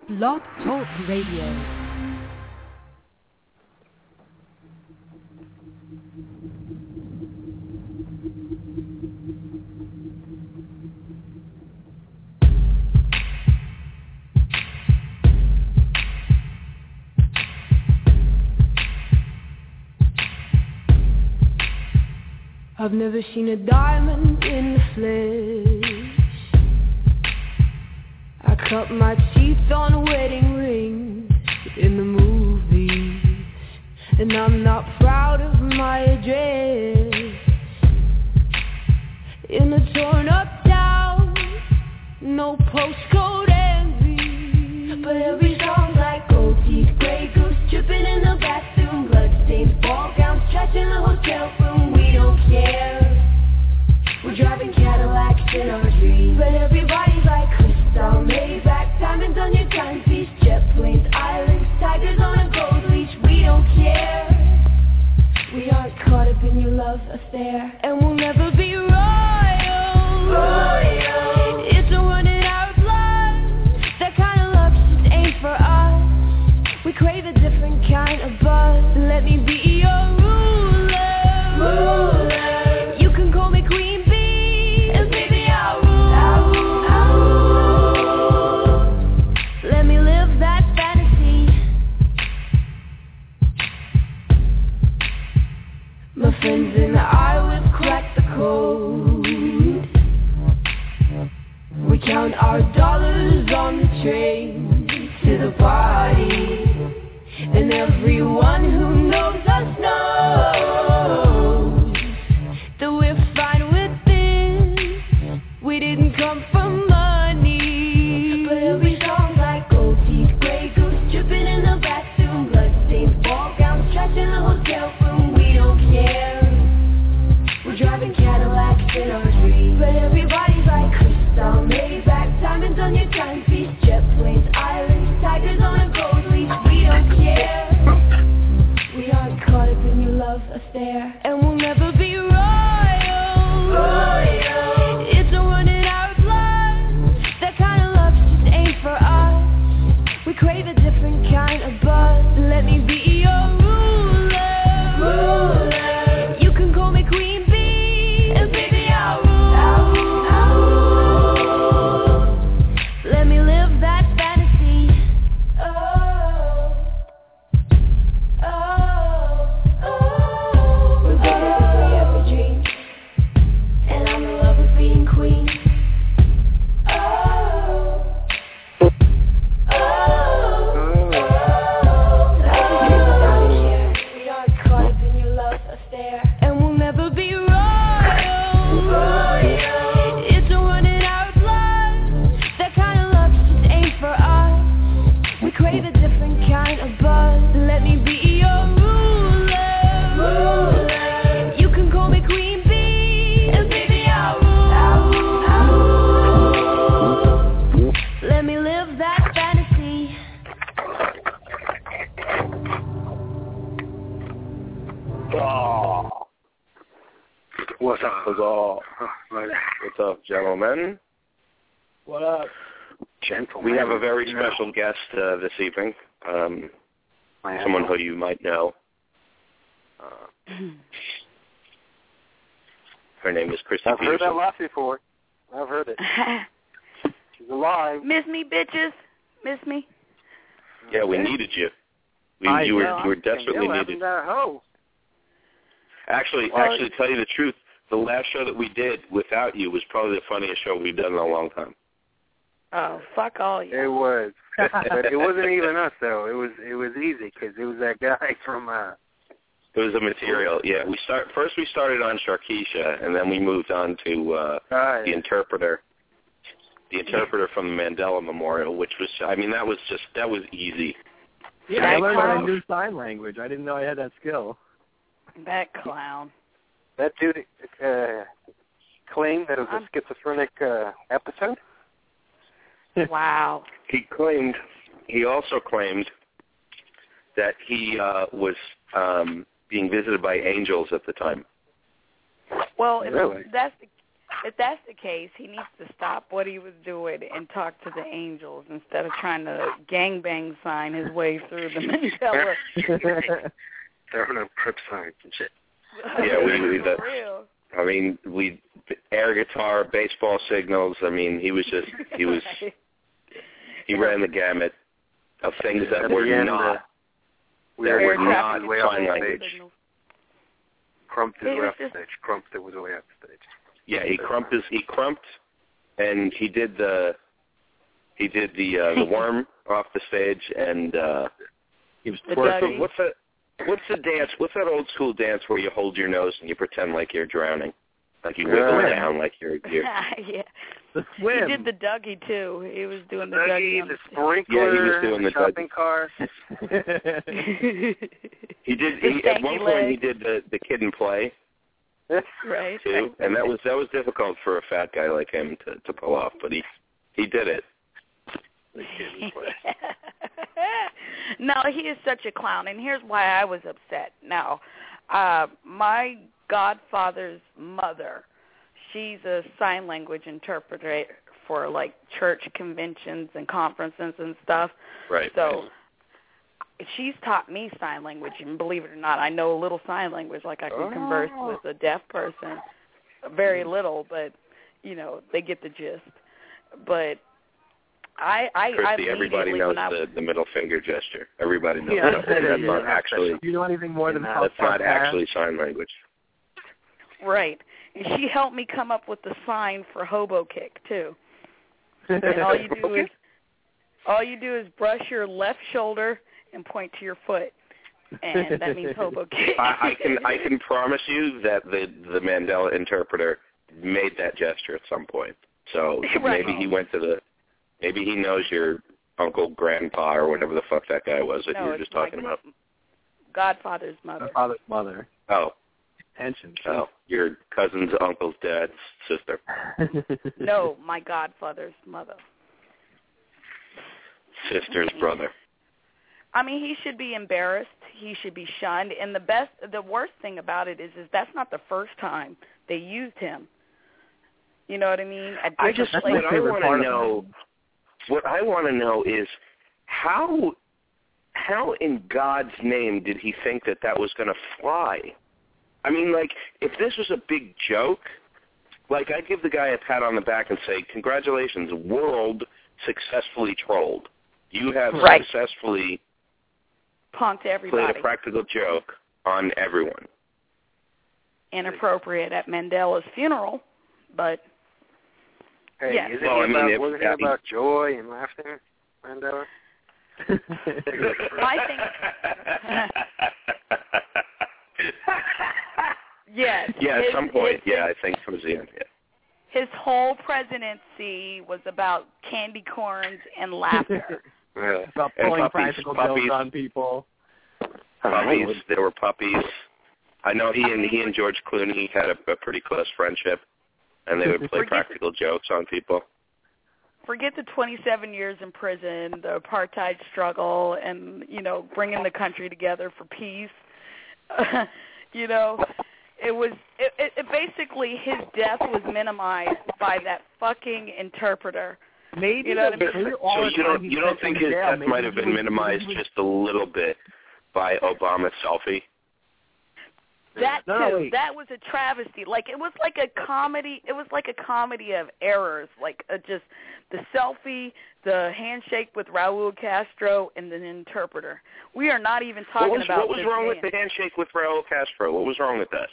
Blog Talk Radio. I've never seen a diamond in the flesh. I cut my teeth on wedding rings in the movies, and I'm not proud of my address. In a torn up town, no postcode envy, but every song's like gold teeth, grey goose dripping in the bathroom, bloodstains, ball gowns, trash in the hotel room. We don't care. We're driving Cadillacs in our dreams, but everybody's like crystal, Maybach, diamonds on your timepiece, jet planes, islands, tigers on a gold leash. We don't care. We aren't caught up in your love affair, and we'll never be royal. It's a run in our blood. That kind of love just ain't for us. We crave a different kind of buzz. Let me be your ruler. You can call me Queen Bee, and baby I'll rule. Let me live that fantasy. My friends and I, we've cracked the code. We count our dollars on the train to the party, and everyone who knows us knows that we're fine with this. We didn't come for money, but every song's like gold teeth, grey goose dripping in the bathroom, bloodstains, ball gowns, trash in the hotel room. We don't care. We're driving Cadillacs in our dreams, but everybody's like crystal, Maybach, diamonds on your timepiece, jet planes, islands, tigers on a gold leash. We don't care. We aren't caught up in your love affair, and we'll never be royal. It's a run in our blood. That kind of love just ain't for us. We crave a different kind of buzz. Let me be your ruler. You can call me Queen Bee, and baby I'll rule. Let me live that fantasy. We're better than we ever dreamed, and I'm in love with being queen. We aren't caught up in your love affair, and we'll never be royal. It's a run in our blood. That kind of love just ain't for us. We crave a different kind of buzz. Let me be your ruler. You can call me Queen Bee, and baby I'll rule. Let me live that fantasy. What's up, What's up, gentlemen? What up? Gentlemen. We have a very special guest this evening. Someone who you might know. Her name is Christy I've Peterson. heard that laugh before. I've heard it. She's alive. Miss me, bitches. Miss me. Yeah, we needed you. You were desperately needed. That hoe. Actually, tell you the truth, the last show that we did without you was probably the funniest show we've done in a long time. Oh, fuck all you. It was. But it wasn't even us, though. It was easy, because it was that guy from... It was the material, yeah. We started on Sharkeisha, and then we moved on to the interpreter. The interpreter from the Mandela Memorial, which was, that was easy. Yeah, I learned how to do sign language. I didn't know I had that skill. That clown. That dude claimed that it was a schizophrenic episode. Wow. He also claimed that he was being visited by angels at the time. Well, really? That's if that's the case, he needs to stop what he was doing and talk to the angels instead of trying to gangbang sign his way through the Mandela. Throwing up crip signs and shit. Yeah, For real. I mean, air guitar, baseball signals. I mean, he ran the gamut of things that were not sign language. Crumped his way off the stage. Crumped it was way off the stage. Yeah, he crumped, and he did the worm off the stage, and he was twerking. What's the dance? What's that old school dance where you hold your nose and you pretend like you're drowning, like you wiggle down, like you're yeah. The swim. He did the Dougie too. He was doing the Dougie, Dougie. The sprinkler. Yeah, he was doing the shopping cart. He did. At one point, he did the Kid and Play. Right. Too, and that was difficult for a fat guy like him to pull off, but he did it. The Kid and Play. No, he is such a clown, and here's why I was upset. Now, my godfather's mother, she's a sign language interpreter for, like, church conventions and conferences and stuff. Right. So she's taught me sign language, and believe it or not, I know a little sign language. Like, I can converse with a deaf person. Very little, but, you know, they get the gist. But Christy, everybody knows the middle finger gesture. Everybody knows that. That's not actually. You know anything more than that's not actually sign language. Right. And she helped me come up with the sign for hobo kick too. And all you do is brush your left shoulder and point to your foot, and that means hobo kick. I can promise you that the Mandela interpreter made that gesture at some point. So right. Maybe he went to maybe he knows your uncle, grandpa, or whatever the fuck that guy was that you were just talking about. Godfather's mother. Godfather's mother. Oh. Attention. Oh, your cousin's uncle's dad's sister. No, my godfather's mother. Sister's brother. I mean, he should be embarrassed. He should be shunned. And the worst thing about it is that's not the first time they used him. You know what I mean? What I want to know is how in God's name did he think that was going to fly? I mean, like, if this was a big joke, like, I'd give the guy a pat on the back and say, congratulations, world successfully trolled. You have successfully punked everybody. Played a practical joke on everyone. Inappropriate at Mandela's funeral, but... Hey, yeah. Wasn't it about joy and laughter, Mandela? My thing... Yes. Yeah, at some point. I think towards the end. Yeah. His whole presidency was about candy corns and laughter. About pulling practical jokes on people. Puppies. There were puppies. I know he and George Clooney had a pretty close friendship, and they would play practical jokes on people. Forget the 27 years in prison, the apartheid struggle, and, you know, bringing the country together for peace. You know, it basically, his death was minimized by that fucking interpreter. Maybe. You know what I mean? So you don't think his death might have been minimized just a little bit by Obama's selfie? That too. That was a travesty. Like, it was like a comedy. It was like a comedy of errors. Like just the selfie, the handshake with Raul Castro, and the interpreter. We are not even talking about. What was wrong with the handshake with Raul Castro? What was wrong with that?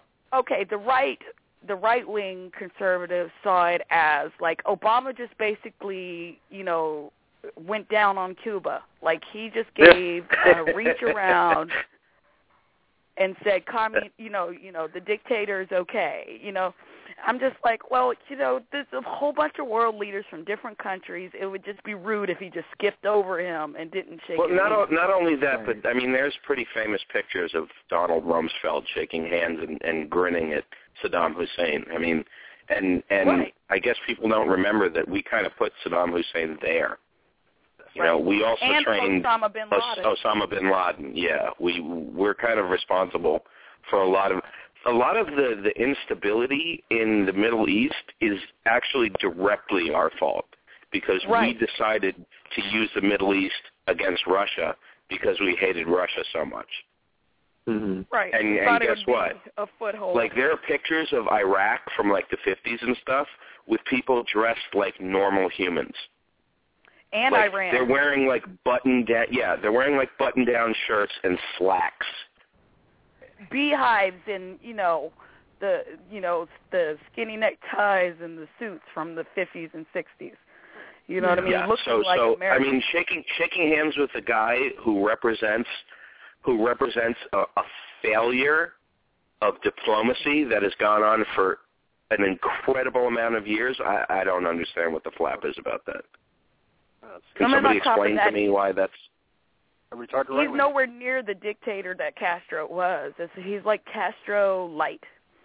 The right-wing conservatives saw it as, like, Obama just basically, you know, went down on Cuba. Like, he just gave a reach around and said, you know, the dictator is okay. You know, I'm just like, well, you know, there's a whole bunch of world leaders from different countries. It would just be rude if he just skipped over him and didn't shake his hand. Not only that, but, I mean, there's pretty famous pictures of Donald Rumsfeld shaking hands and grinning at Saddam Hussein. I mean, and I guess people don't remember that we kind of put Saddam Hussein there. You know, we also trained Osama bin Laden. Yeah, we're kind of responsible for a lot of a lot of the instability in the Middle East is actually directly our fault because we decided to use the Middle East against Russia because we hated Russia so much. Mm-hmm. Right. And guess what? A foothold. Like, there are pictures of Iraq from, like, the 50s and stuff with people dressed like normal humans. And like, Iran. They're wearing, like, they're wearing, like, button-down shirts and slacks. Beehives and, the skinny neck ties and the suits from the 50s and 60s. You know what I mean? Yeah, Looking like I American. mean, shaking hands with a guy who represents a failure of diplomacy that has gone on for an incredible amount of years, I don't understand what the flap is about that. Can somebody explain to me why that's a retarded? He's nowhere near the dictator that Castro was. He's like Castro light.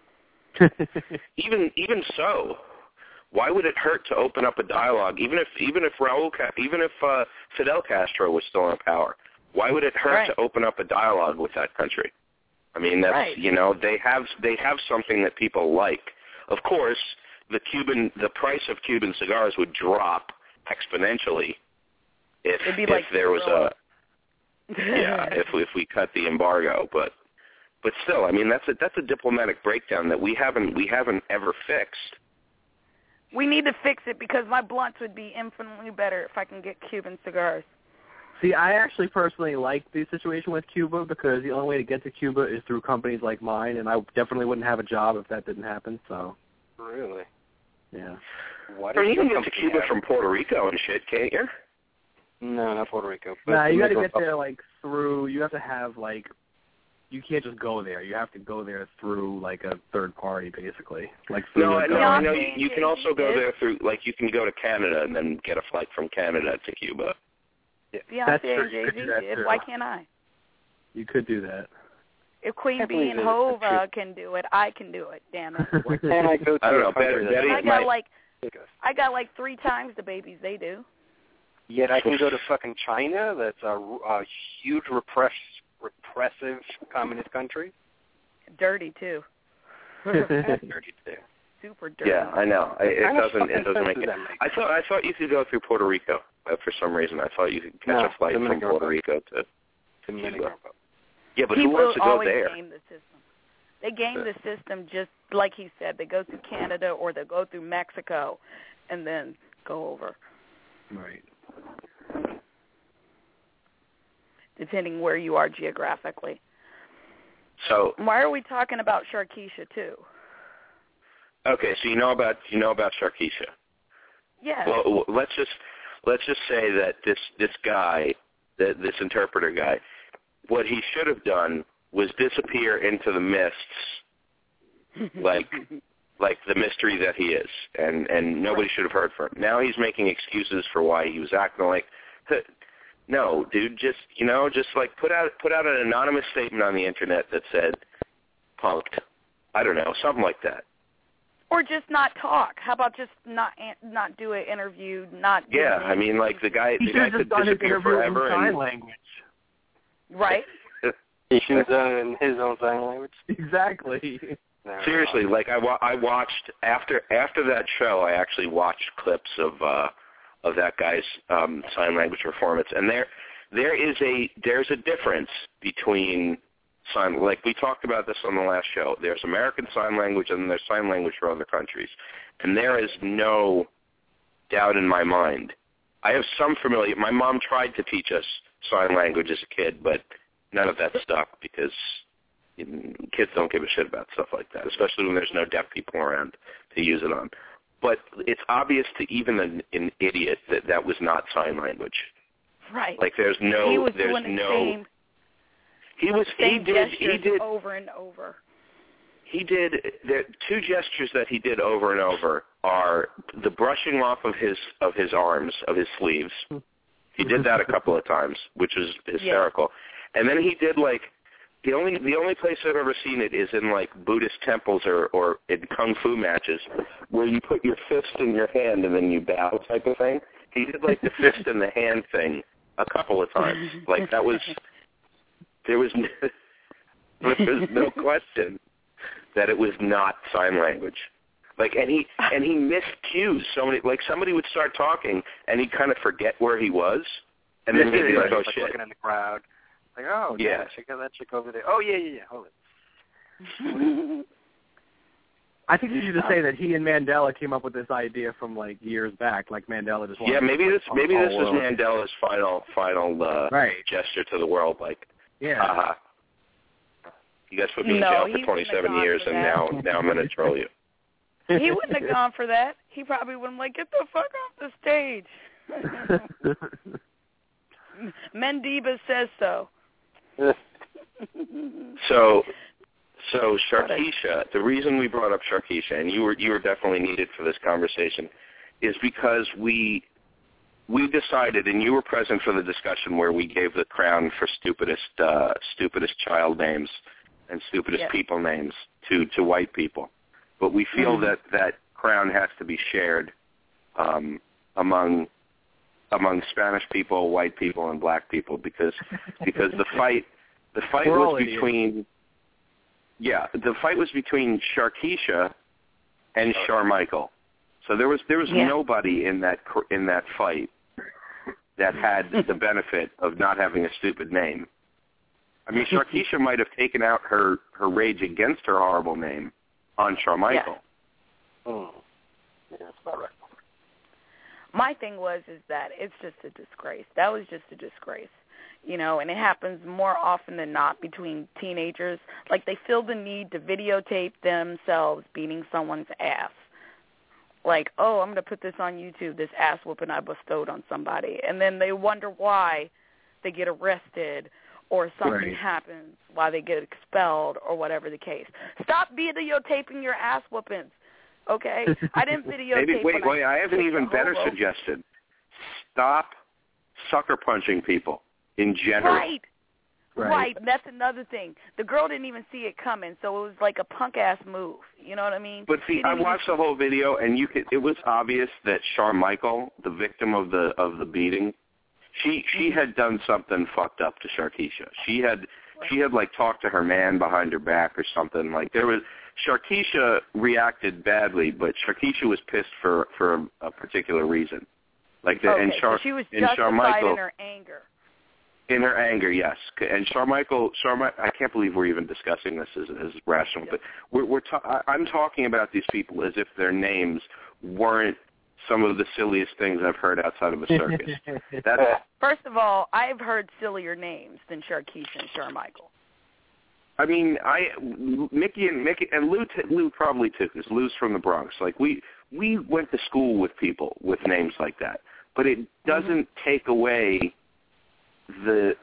Even so, why would it hurt to open up a dialogue? Even if Fidel Castro was still in power, why would it hurt to open up a dialogue with that country? I mean, that's they have something that people like. Of course, the price of Cuban cigars would drop exponentially if there was if we cut the embargo, but still, I mean, that's a diplomatic breakdown that we haven't ever fixed. We need to fix it because my blunts would be infinitely better if I can get Cuban cigars. See, I actually personally like the situation with Cuba because the only way to get to Cuba is through companies like mine, and I definitely wouldn't have a job if that didn't happen. So. Really? Yeah. You can get to Cuba from Puerto Rico and shit, can't you? No, not Puerto Rico. Nah, you got to get there through. You have to have you can't just go there. You have to go there through a third party, basically. No, you can also go there through you can go to Canada and then get a flight from Canada to Cuba. Yeah. Beyonce and Jay-Z did. Why can't I? You could do that. If Queen Bee and Hova can do it, I can do it. Damn it. Where can I go to? I don't know. I got 3 times the babies they do. Yet I can go to fucking China. That's a huge repressive communist country. Dirty too. Dirty too. Super dirty. Yeah, I know. It doesn't make it. I thought you could go through Puerto Rico for some reason. I thought you could catch a flight from Puerto Rico to Cuba. Yeah, but who wants to go there? Game the system. They game the system just like he said. They go through Canada or they go through Mexico, and then go over. Right. Depending where you are geographically. So why are we talking about Sharkeisha too? Okay, so you know about Sharkeisha. Yeah. Well, let's just say that this guy, this interpreter guy, what he should have done was disappear into the mists, like the mystery that he is, and nobody should have heard from him. Now he's making excuses for why he was acting like. No, dude, just put out an anonymous statement on the internet that said punked. I don't know, something like that. Or just not talk. How about just not do an interview? I mean, the guy could disappear forever in sign language. Right. He should have done it in his own sign language. Exactly. Seriously, I watched after that show. I actually watched clips of that guy's sign language performance, and there's a difference between sign. We talked about this on the last show. There's American Sign Language, and there's sign language for other countries, and there is no doubt in my mind. I have some familiarity. My mom tried to teach us sign language as a kid, but none of that stuck because kids don't give a shit about stuff like that, especially when there's no deaf people around to use it on. But it's obvious to even an idiot that was not sign language. Right. There's no. He was there's doing no. The same He did over and over. He did. The 2 gestures that he did over and over are the brushing off of his arms, of his sleeves. He did that a couple of times, which was hysterical. Yeah. And then he did the only place I've ever seen it is in Buddhist temples or in kung fu matches where you put your fist in your hand and then you bow type of thing. He did the fist in the hand thing a couple of times. There was no question that it was not sign language. Like, and he missed cues. So many, like, somebody would start talking, and he'd kind of forget where he was, and then he'd be like, "Oh shit!" Looking in the crowd, like, "Oh yeah, check out that chick over there." Oh yeah. Hold it. I think you should just say that he and Mandela came up with this idea from like years back. Like Mandela just wanted. Yeah, maybe this was Mandela's final gesture to the world. Like, yeah. You guys put me in jail for 27 years, and now I'm going to troll you. He wouldn't have gone for that. He probably wouldn't "Get the fuck off the stage." Mendiba says so. So Sharkeisha, the reason we brought up Sharkeisha, and you were definitely needed for this conversation, is because we decided, and you were present for the discussion where we gave the crown for stupidest child names and stupidest people names to white people. But we feel that crown has to be shared among Spanish people, white people, and black people because the fight was between Sharkeisha and Sharmichael. So there was nobody in that fight that had the benefit of not having a stupid name. I mean, Sharkeisha might have taken out her rage against her horrible name on Sharmichael. Yeah, that's about right. My thing is that it's just a disgrace. That was just a disgrace, and it happens more often than not between teenagers. Like, they feel the need to videotape themselves beating someone's ass. Like, oh, I'm going to put this on YouTube, this ass whooping I bestowed on somebody. And then they wonder why they get arrested or something happens, why they get expelled or whatever the case. Stop videotaping your ass whoopings, okay? I didn't videotape. Wait, I have an even better suggestion. Stop sucker punching people in general. Right. That's another thing. The girl didn't even see it coming, so it was like a punk-ass move. You know what I mean? But see, I watched the whole video, and it was obvious that Sharmichael, the victim of the beating, she had done something fucked up to Sharkeisha. She had like talked to her man behind her back or something. Like, Sharkeisha reacted badly, but Sharkeisha was pissed for a particular reason. Like so she was justified in her anger. In her anger, yes. And Sharmichael, I can't believe we're even discussing this as rational, but I'm talking about these people as if their names weren't some of the silliest things I've heard outside of a circus. First of all, I've heard sillier names than Sharkeisha and Sharmichael. I mean, Mickey and Lou probably too, because Lou's from the Bronx. Like, we went to school with people with names like that, but it doesn't take away the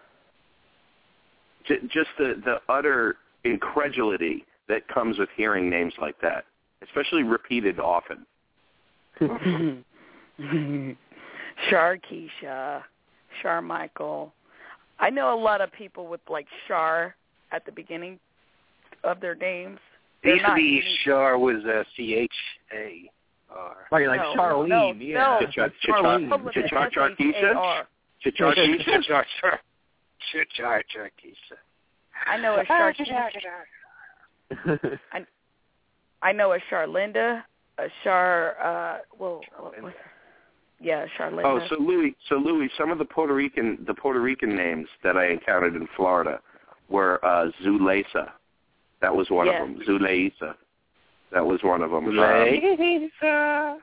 utter incredulity that comes with hearing names like that, especially repeated often. Sharkeisha, Sharmichael. I know a lot of people with like Shar at the beginning of their names. It used to be Shar was C-H-A-R. Like Charlene, yeah. Sharkeisha? Sharkeisha. I know a Sharkeisha. I know a Charlinda, a Charlinda. Oh, so Louis, some of the Puerto Rican names that I encountered in Florida were Zulesa. That was one of them. Zuleisa. That was one of them. Zuleisa.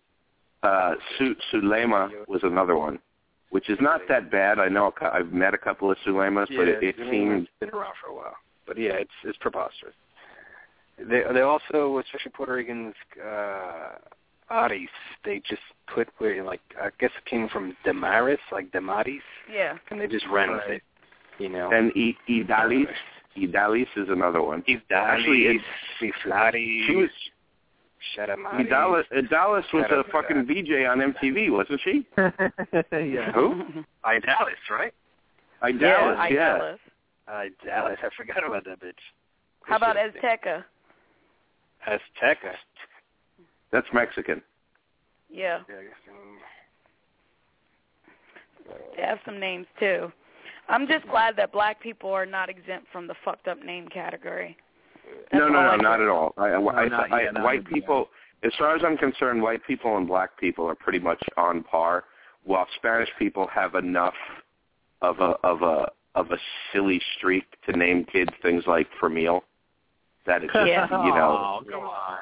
Sulema was another one, which is not that bad. I know I've met a couple of Sulemas, but it seems been around for a while. But yeah, it's preposterous. They also, especially Puerto Ricans, Aris, they just put I guess it came from Damaris, like Damaris. Yeah. And they just ran with it, And Idalis is another one. Idalis, Ciflari. She was. Idalis was a fucking VJ on MTV, wasn't she? Yeah. Who? Idalis, right? Idalis, yeah. Idalis, I forgot about that bitch. How about Azteca? Azteca. That's Mexican. Yeah. They have some names, too. I'm just glad that black people are not exempt from the fucked up name category. No, not at all. White people, as far as I'm concerned, white people and black people are pretty much on par, while Spanish people have enough of a silly streak to name kids things like Fermil. That is just, you know. Oh, come on.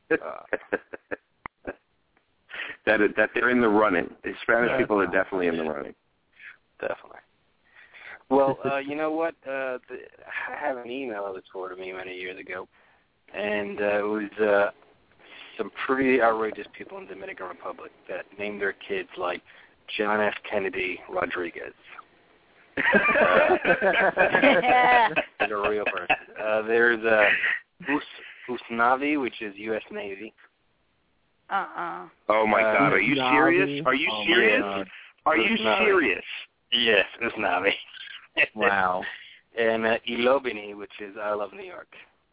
that they're in the running. The Spanish people are definitely in the running. Definitely. Well, you know what? I have an email that was forwarded to me many years ago, and it was some pretty outrageous people in the Dominican Republic that named their kids like John F. Kennedy Rodriguez. He's a real person. There's Usnavi, which is U.S. Navy. Oh my God! Are you serious? Are you serious? Are you serious? Yes, Usnavi. Wow. And Ilobini, which is I Love New York.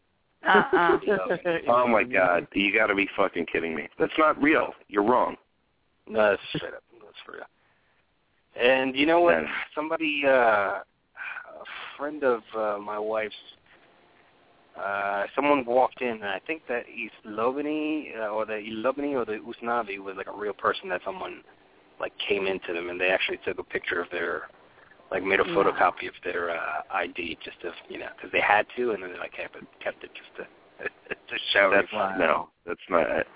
Oh my God! You got to be fucking kidding me. That's not real. You're wrong. No, that's straight up. That's for real. And you know what? Somebody, a friend of my wife's, someone walked in, and I think that Ilobini or the Usnavi was like a real person that someone like came into them, and they actually took a picture of their, like made a photocopy of their ID just to, you know, because they had to, and then they like kept it just to show. No, that's not it.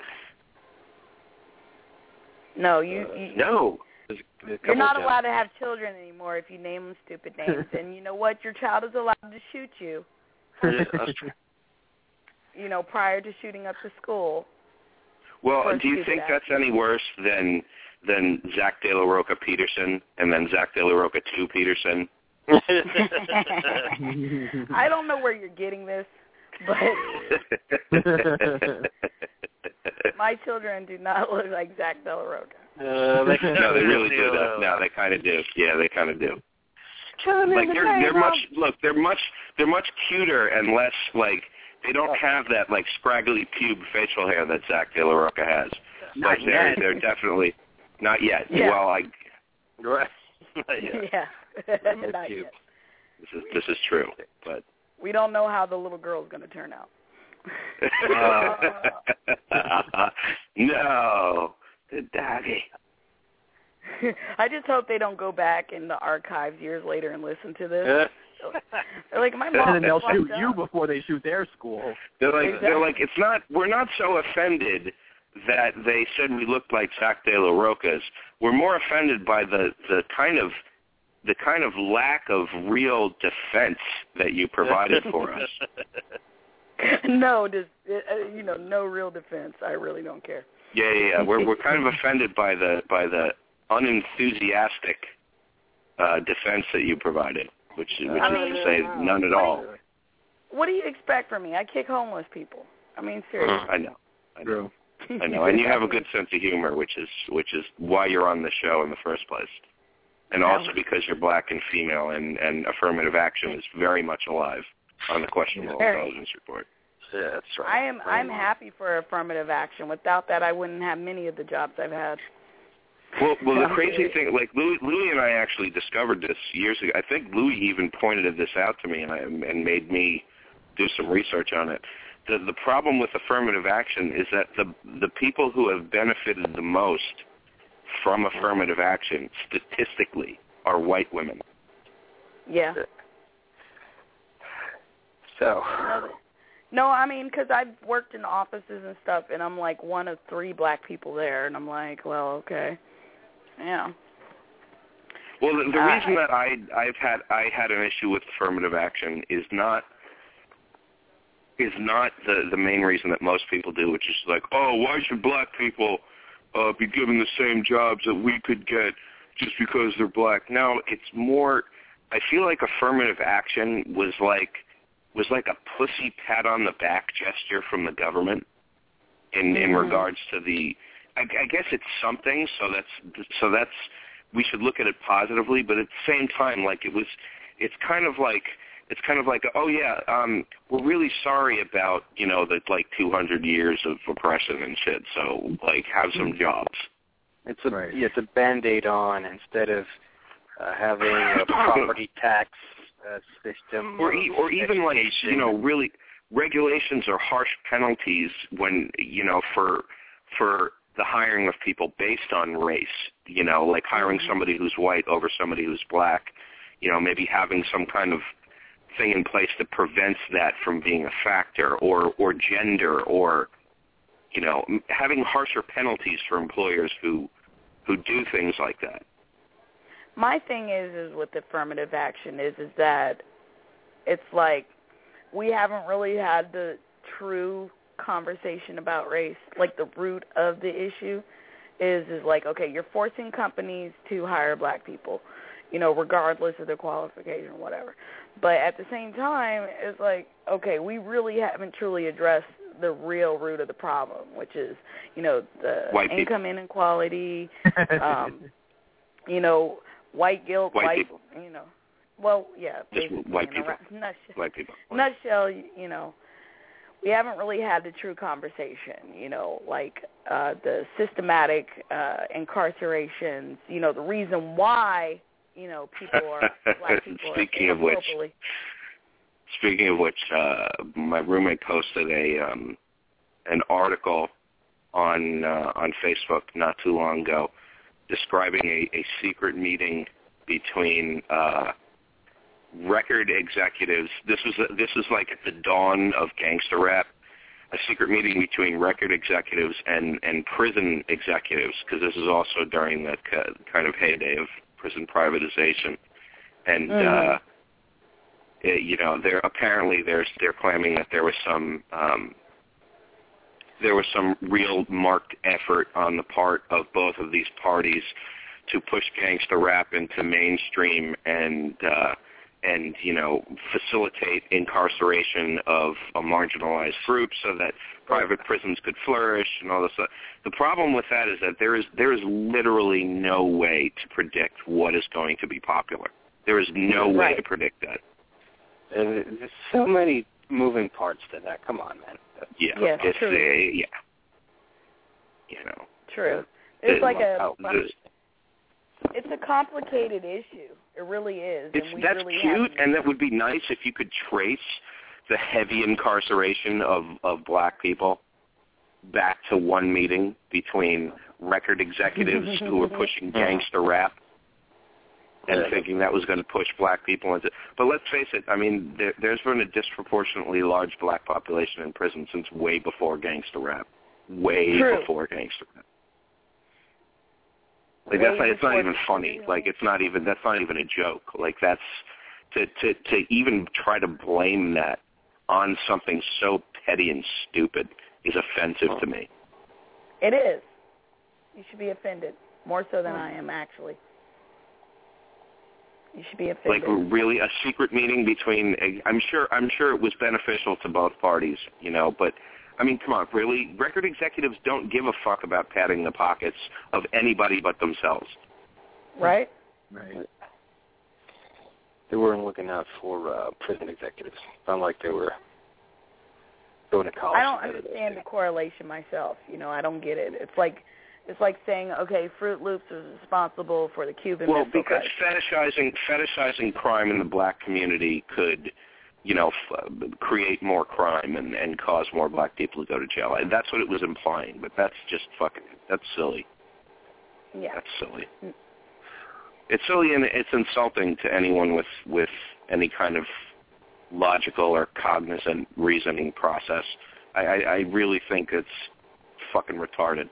No, you no. You're not allowed to have children anymore if you name them stupid names. And you know what? Your child is allowed to shoot you. Yeah, that's true. You know, prior to shooting up the school. Well, do you think that's any worse than Zach De La Roca Peterson and then Zach De La Roca 2 Peterson? I don't know where you're getting this, but my children do not look like Zach De La Roca. No, they really do. No, they kind of do. Yeah, they kind of do. Like they're much cuter and less like they don't have that like scraggly pube facial hair that Zach De La Roca has. But they're definitely not yet. Yeah. Well, right. Yeah. Not yet. This is true, but we don't know how the little girl's going to turn out. No. The doggy. I just hope they don't go back in the archives years later and listen to this. They're like, my mom. And then they'll shoot you before they shoot their school. They're like, it's not. We're not so offended that they said we looked like Zach De La Roca's. We're more offended by the kind of lack of real defense that you provided for us. No, no real defense. I really don't care. Yeah. We're kind of offended by the unenthusiastic defense that you provided, which is to say none at all. What do you expect from me? I kick homeless people. I mean, seriously. I know. I know, and you have a good sense of humor, which is why you're on the show in the first place, and also because you're black and female, and affirmative action is very much alive on the Questionable Intelligence Report. Yeah, that's right. I'm happy for affirmative action. Without that, I wouldn't have many of the jobs I've had. Well, the crazy thing, like Louis and I actually discovered this years ago. I think Louis even pointed this out to me and made me do some research on it. The problem with affirmative action is that the people who have benefited the most from affirmative action statistically are white women. Yeah. So. No, I mean, because I've worked in offices and stuff, and I'm like one of 3 black people there, and I'm like, well, okay, yeah. Well, the reason that I had an issue with affirmative action is not the main reason that most people do, which is like, oh, why should black people be given the same jobs that we could get just because they're black? No, it's more. I feel like affirmative action was like a pussy pat on the back gesture from the government in regards to the. I guess it's something. So that's we should look at it positively, but at the same time, like it's kind of like, oh yeah, we're really sorry about the like 200 years of oppression and shit. So like have some jobs. It's a Band-Aid on instead of having a property tax system, or even like regulations or harsh penalties when, for the hiring of people based on race, like hiring somebody who's white over somebody who's black, maybe having some kind of thing in place that prevents that from being a factor, or gender, or, having harsher penalties for employers who do things like that. My thing is with affirmative action is that it's like we haven't really had the true conversation about race. Like the root of the issue is like, okay, you're forcing companies to hire black people, regardless of their qualification or whatever. But at the same time, it's like, okay, we really haven't truly addressed the real root of the problem, which is, the white income people. Inequality, white guilt, white people. Well, yeah, just white people. White people. Nutshell, we haven't really had the true conversation, like the systematic incarcerations, the reason why, people are, black people Speaking are of which, my roommate posted an article on Facebook not too long ago describing a secret meeting between record executives. This was like at the dawn of gangster rap, a secret meeting between record executives and prison executives, because this is also during that kind of heyday of prison privatization. And they're claiming that there was some real marked effort on the part of both of these parties to push gangster rap into mainstream and facilitate incarceration of a marginalized group so that private prisons could flourish and all this stuff. The problem with that is that there is literally no way to predict what is going to be popular. There is no way to predict that. And there's so many moving parts to that. Come on, man. Yeah, it's true. True. It's like it's a complicated issue. It really is. That's really cute, and that would be nice if you could trace the heavy incarceration of black people back to one meeting between record executives who were pushing gangster rap and thinking that was going to push black people into. But let's face it, I mean, there's been a disproportionately large black population in prison since way before gangster rap. Before gangster rap. Like it's not even funny. Like that's not even a joke. Like that's to even try to blame that on something so petty and stupid is offensive to me. It is. You should be offended more so than I am, actually. You should be offended. Like really, a secret meeting between. I'm sure it was beneficial to both parties, but. I mean, come on, really? Record executives don't give a fuck about padding the pockets of anybody but themselves. Right. They weren't looking out for prison executives. Not like they were going to college. I don't understand the correlation myself. I don't get it. It's like saying, okay, Fruit Loops is responsible for the Cuban. Well, because fetishizing crime in the black community could. Create more crime and cause more black people to go to jail. And that's what it was implying, but that's just that's silly. Yeah. That's silly. It's silly and it's insulting to anyone with any kind of logical or cognizant reasoning process. I really think it's fucking retarded.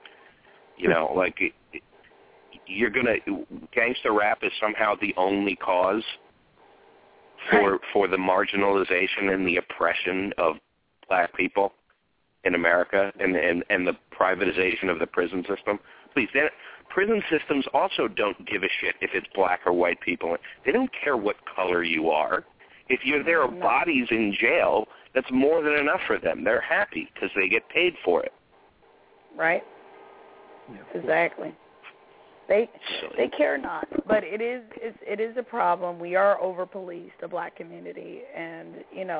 Gangsta rap is somehow the only cause for the marginalization and the oppression of black people in America and the privatization of the prison system. Please, prison systems also don't give a shit if it's black or white people. They don't care what color you are. If there are bodies in jail, that's more than enough for them. They're happy because they get paid for it. Right. Yeah. Exactly. They care not, but it is a problem. We are over-policed, the black community, and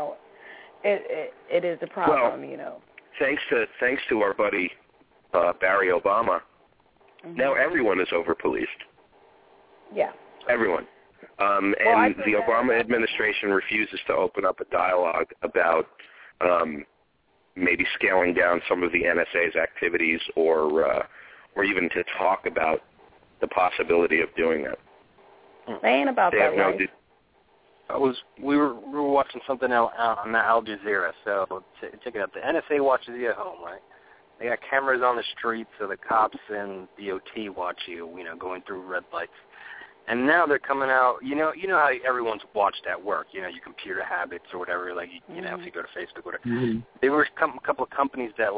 it is a problem. Well, thanks to our buddy Barry Obama, now everyone is over-policed. Yeah, everyone. And the Obama administration refuses to open up a dialogue about maybe scaling down some of the NSA's activities, or even to talk about the possibility of doing that. They ain't about that life. We were watching something else on Al Jazeera, so check it out. The NSA watches you at home, right? They got cameras on the streets, so the cops and DOT watch you, going through red lights. And now they're coming out. You know how everyone's watched at work. Your computer habits or whatever. Like if you go to Facebook, whatever. Mm-hmm. There were a couple of companies that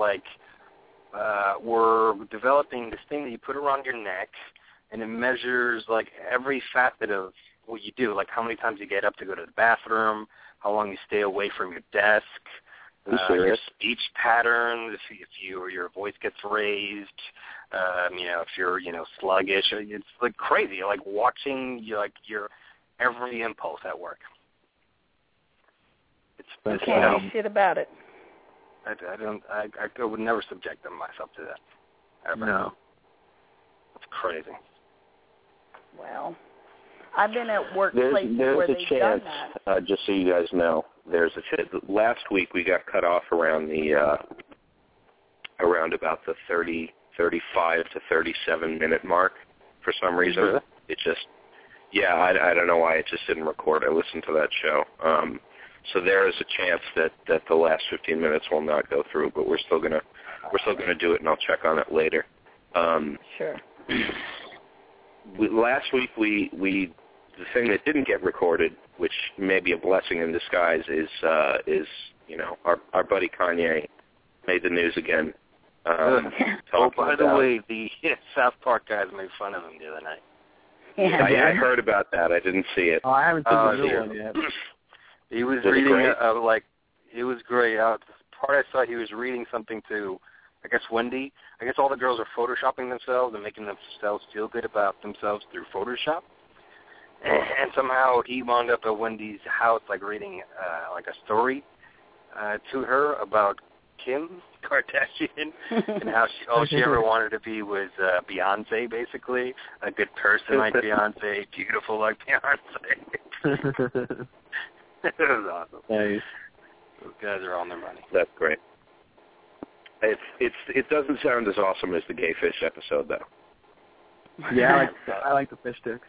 were developing this thing that you put around your neck, and it measures every facet of what you do, like how many times you get up to go to the bathroom, how long you stay away from your desk, your speech patterns, if your voice gets raised, if you're sluggish. It's crazy, watching your every impulse at work. You can't do shit about it. I would never subject myself to that. Ever. No. It's crazy. Well, I've been at workplaces where they've done that. Just so you guys know, there's a chance. Last week we got cut off around about the 35 to 37 minute mark for some reason. Really? It just, I don't know why it just didn't record. I listened to that show. So there is a chance that the last 15 minutes will not go through, but we're still gonna do it, and I'll check on it later. Sure. Last week we the thing that didn't get recorded, which may be a blessing in disguise, is our buddy Kanye made the news again. By the way, the South Park guys made fun of him the other night. Yeah, I heard about that. I didn't see it. Oh, I haven't seen the new one yet. He was reading it was great. The part I saw, he was reading something to, I guess, Wendy. I guess all the girls are photoshopping themselves and making themselves feel good about themselves through Photoshop. And somehow he wound up at Wendy's house, reading a story to her about Kim Kardashian and how all she ever wanted to be was Beyonce, basically. A good person like Beyonce, beautiful like Beyonce. It was awesome. Nice. Those guys are on their money. That's great. It doesn't sound as awesome as the Gay Fish episode, though. Yeah, I like the fish sticks.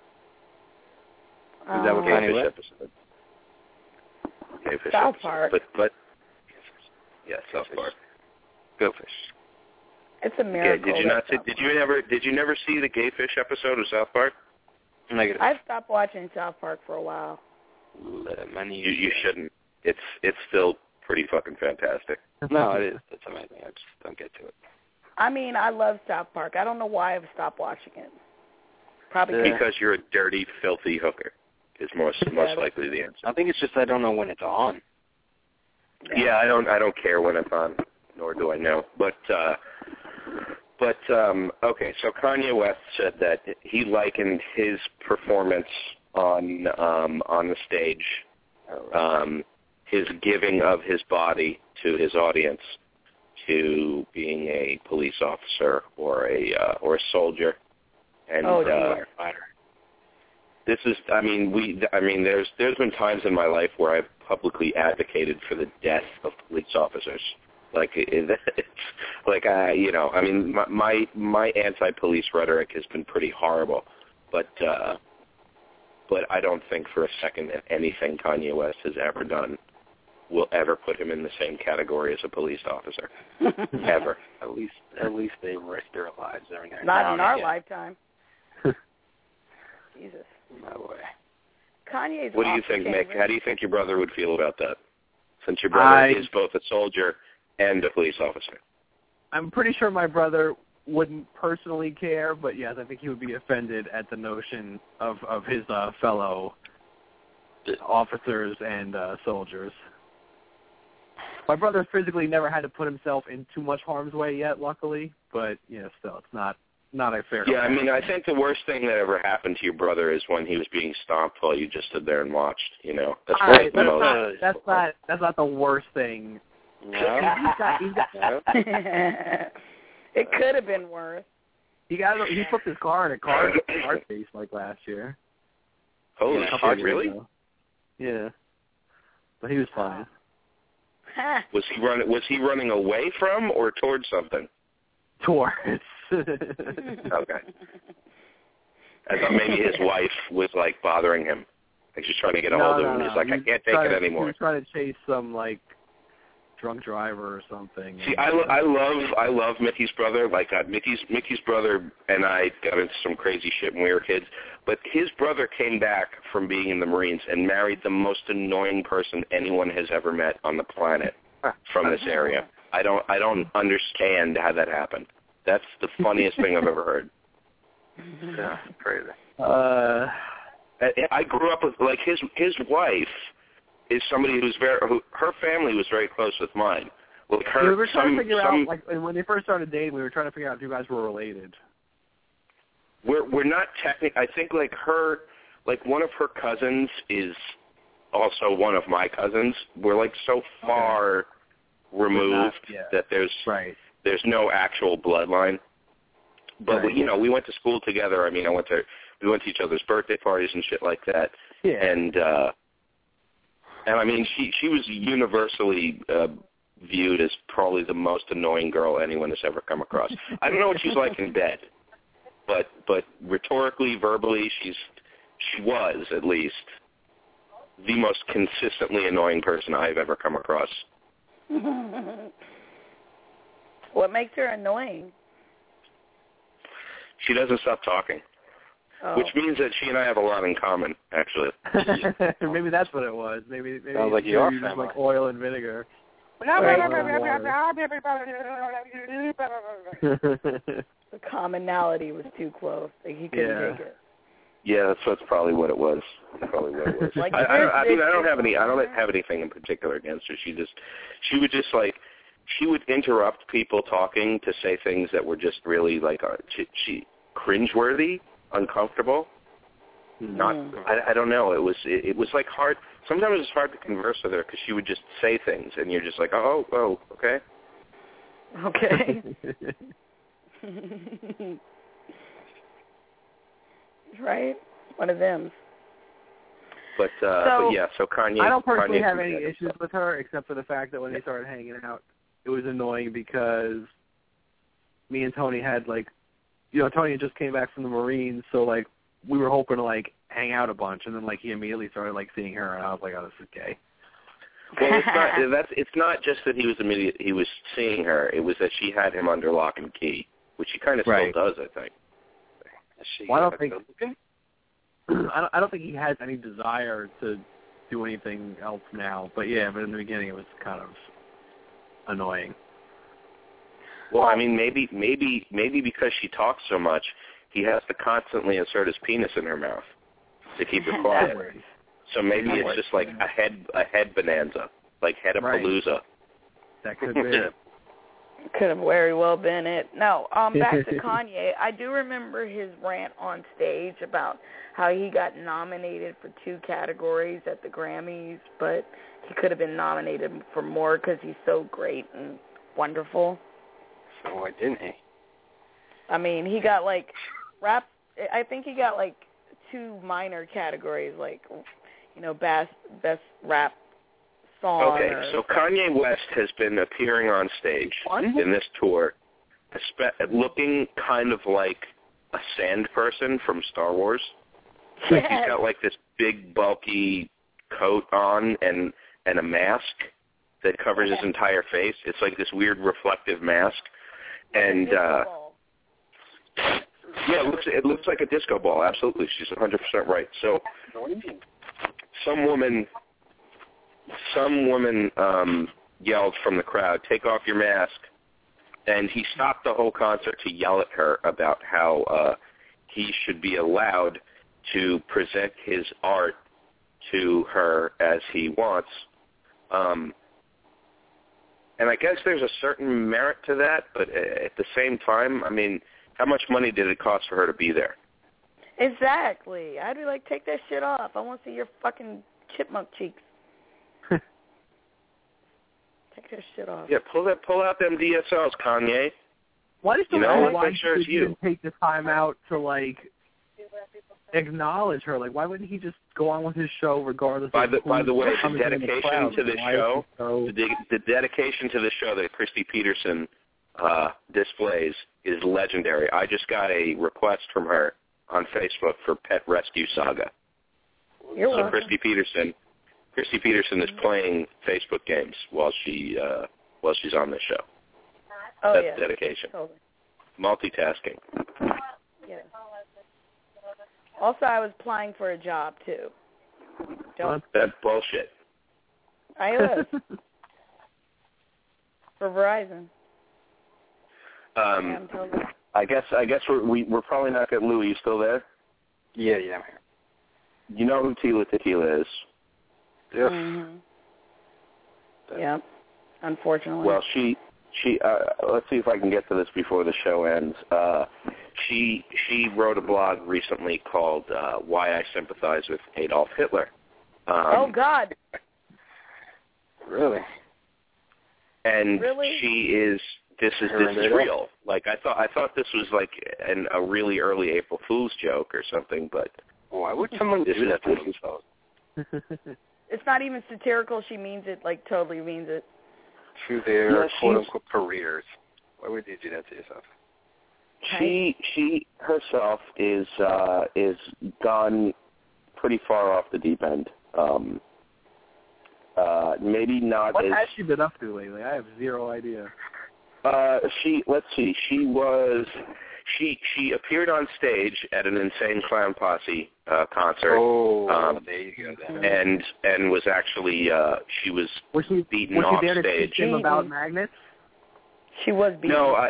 Is that what Gay Fish episode? Gay Fish South episode. Park. But yeah, South Park. Go Fish. It's a miracle. Did you never see the Gay Fish episode of South Park? Negative. I've stopped watching South Park for a while. You shouldn't. It's still pretty fucking fantastic. No, it is. It's amazing. I just don't get to it. I mean, I love South Park. I don't know why I've stopped watching it. Probably because you're a dirty, filthy hooker is most likely the answer. I think it's just I don't know when it's on. Yeah, I don't care when it's on, nor do I know. But okay, so Kanye West said that he likened his performance on the stage, his giving of his body to his audience, to being a police officer or a soldier. And firefighter. This is, there's been times in my life where I've publicly advocated for the death of police officers. My anti-police rhetoric has been pretty horrible, but I don't think for a second that anything Kanye West has ever done will ever put him in the same category as a police officer. Ever. At least they risk their lives every now and Not in our lifetime. Jesus. No way. Kanye's. What do you think, Mick? How do you think your brother would feel about that? Since your brother is both a soldier and a police officer. I'm pretty sure my brother wouldn't personally care, but yes, I think he would be offended at the notion of his fellow officers and soldiers. My brother physically never had to put himself in too much harm's way yet, luckily, but still, it's not a fair. Yeah, I think the worst thing that ever happened to your brother is when he was being stomped while you just stood there and watched. That's right, that's not the worst thing. No. He's got It could have been worse. He flipped his car in a car chase last year. Holy shit! Really? Yeah, but he was fine. Was he running away from or towards something? Towards. Okay. I thought maybe his wife was like bothering him. Like she's trying to get a hold of him. He's like, I can't take it anymore. He was trying to chase some like drunk driver or something. See, I love Mickey's brother. Like Mickey's brother and I got into some crazy shit when we were kids. But his brother came back from being in the Marines and married the most annoying person anyone has ever met on the planet from this area. I don't understand how that happened. That's the funniest thing I've ever heard. Yeah, crazy. I grew up with like his wife is somebody her family was very close with mine. Like we were trying to figure out, like when they first started dating, we were trying to figure out if you guys were related. We're not technically. I think like one of her cousins is also one of my cousins. We're like so far removed that there's no actual bloodline. But we went to school together. I mean, we went to each other's birthday parties and shit like that. Yeah. And I mean, she was universally viewed as probably the most annoying girl anyone has ever come across. I don't know what she's like in bed, but rhetorically, verbally, she was at least the most consistently annoying person I've ever come across. What makes her annoying? She doesn't stop talking, which means that she and I have a lot in common, actually. Maybe that's what it was. Maybe sounds like your family. Just like oil and vinegar. The commonality was too close. Like he couldn't take it. Yeah, that's probably what it was. Like, I don't have anything in particular against her. She would interrupt people talking to say things that were just really like she cringeworthy, uncomfortable. I don't know. It was like hard. Sometimes it was hard to converse with her because she would just say things, and you're just like, oh, okay. Okay. Right? One of them. But so Kanye. I don't personally have any issues with her, except for the fact that when they started hanging out, it was annoying because me and Tony had like, Tony had just came back from the Marines, so like we were hoping to like hang out a bunch, and then like he immediately started like seeing her, and I was like, oh, this is gay. Well, it's not just that he was seeing her. It was that she had him under lock and key, which she kind of still does, I think. Well, I don't think he has any desire to do anything else now. But in the beginning it was kind of annoying. Well, I mean, maybe because she talks so much, he has to constantly insert his penis in her mouth to keep her quiet. So maybe it's just like a head bonanza, like head-a-palooza. That could be. Could have very well been it. No, back to Kanye. I do remember his rant on stage about how he got nominated for 2 categories at the Grammys, but he could have been nominated for more because he's so great and wonderful. So why didn't he? I mean, he got like rap. I think he got like 2 minor categories, like best rap song. Okay, so Kanye West has been appearing on stage in this tour, looking kind of like a sand person from Star Wars. Like he's got like this big bulky coat on and a mask that covers his entire face. It's like this weird reflective mask, and it looks like a disco ball. Absolutely, she's 100% right. So some woman yelled from the crowd, "Take off your mask," and he stopped the whole concert to yell at her about how he should be allowed to present his art to her as he wants. And I guess there's a certain merit to that, but at the same time, I mean, how much money did it cost for her to be there? Exactly. I'd be like, take that shit off. I want to see your fucking chipmunk cheeks. Take that shit off. Yeah, pull out them DSLs, Kanye. Why does why you didn't take the time out to like acknowledge her. Like, why wouldn't he just go on with his show regardless? By the way, the dedication to the show, the dedication to the show that Christy Peterson displays is legendary. I just got a request from her on Facebook for Pet Rescue Saga. You're welcome. Christy Peterson is playing Facebook games while she's on the show. Oh, That's yeah. dedication. Totally. Multitasking. Yeah. Also, I was applying for a job, too. That's bullshit. I was. For Verizon. Yeah, totally. I guess we're probably not getting Louie. You still there? Yeah, I'm here. You know who Tila Tequila is? Yes. Mm-hmm. Yeah, unfortunately. Well, she let's see if I can get to this before the show ends. She wrote a blog recently called Why I Sympathize with Adolf Hitler. Oh, God. Really? And really? this is real. Like, I thought this was like a really early April Fool's joke or something, but why would someone do that to themselves? It's not even satirical. She means it, like, totally means it. To their quote-unquote careers. Why would you do that to yourself? She herself is gone pretty far off the deep end. Maybe not. What has she been up to lately? I have zero idea. She appeared on stage at an Insane Clown Posse concert. Oh, there you go. Then. And was actually she was beaten off there stage. To teach him about magnets? She was beaten. No,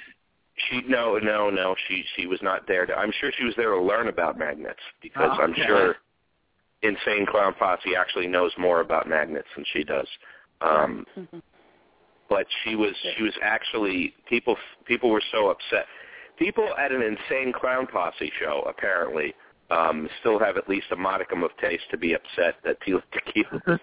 she was not there. I'm sure she was there to learn about magnets because I'm sure Insane Clown Posse actually knows more about magnets than she does. But she was actually people were so upset. People at an Insane Clown Posse show apparently still have at least a modicum of taste to be upset that Tila Tequila.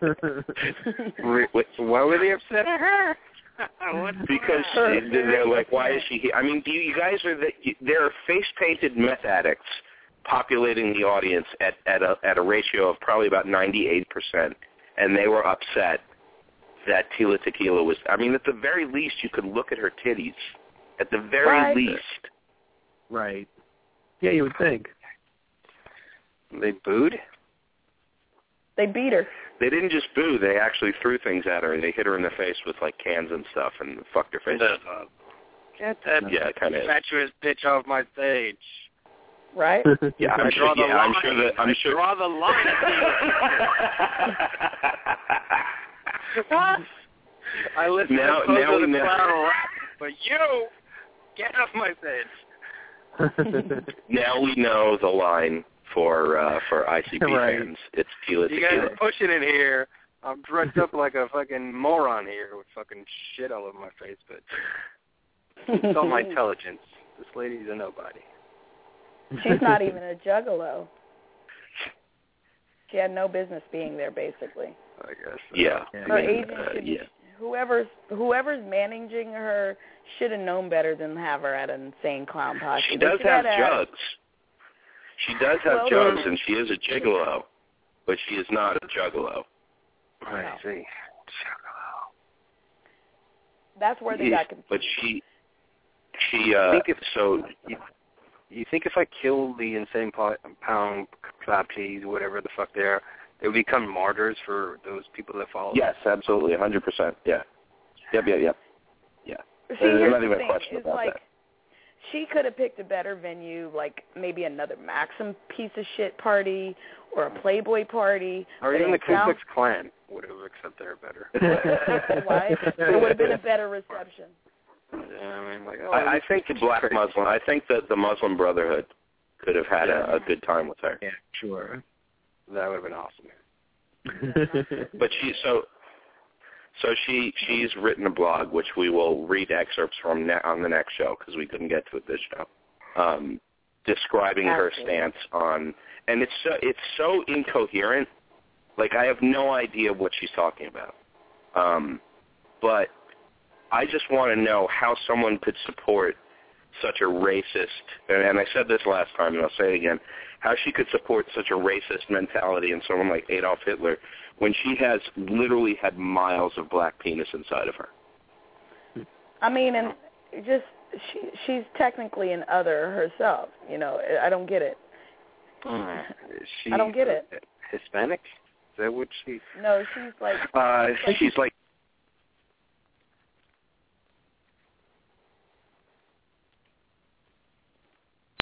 Why were they upset at her? Because they're like, why is she here? I mean, you guys there are face-painted meth addicts populating the audience at a ratio of probably about 98%, and they were upset that Tila Tequila was. I mean, at the very least, you could look at her titties. At the very least. Right. Yeah, you would think. They booed? They beat her. They didn't just boo. They actually threw things at her. They hit her in the face with, like, cans and stuff and fucked her face. Get that fatuous bitch off my stage. Right? Yeah, I'm sure. Draw the line. I listen to the clown rap, but you get off my stage. Now we know the line for ICP fans. It's Tila Tequila. You guys are pushing it here. I'm dressed up like a fucking moron here with fucking shit all over my face, but it's all my intelligence. This lady's a nobody. She's not even a juggalo. She had no business being there, basically. I guess. Yeah. Her agent should whoever's managing her should have known better than have her at an Insane Clown Posse. She does have jugs. She does have jugs, and she is a gigolo, but she is not a juggalo. I see. Juggalo. That's where they got confused. But You think if I kill the Insane Clown Posse, whatever the fuck they are, they would become martyrs for those people that follow? Yes, absolutely, 100%. Yeah. Yep. Yeah. See, There's not here's even the a thing. question It's about like, that. she could have picked a better venue, like maybe another Maxim piece of shit party or a Playboy party. Or even the Ku Klux Klan would have accepted her better. Why? It would have been a better reception. Yeah, I mean, I think the Black Muslim. I think that the Muslim Brotherhood could have had a good time with her. Yeah, sure. That would have been awesome. But she's written a blog, which we will read excerpts from on the next show because we couldn't get to it this show, describing her stance on, and it's so incoherent. Like, I have no idea what she's talking about. But I just want to know how someone could support such a racist, and I said this last time and I'll say it again, how she could support such a racist mentality in someone like Adolf Hitler when she has literally had miles of black penis inside of her. I mean, and just she's technically an other herself. You know, I don't get it. I don't get it. Hispanic? Is that what she? No, she's like. She's like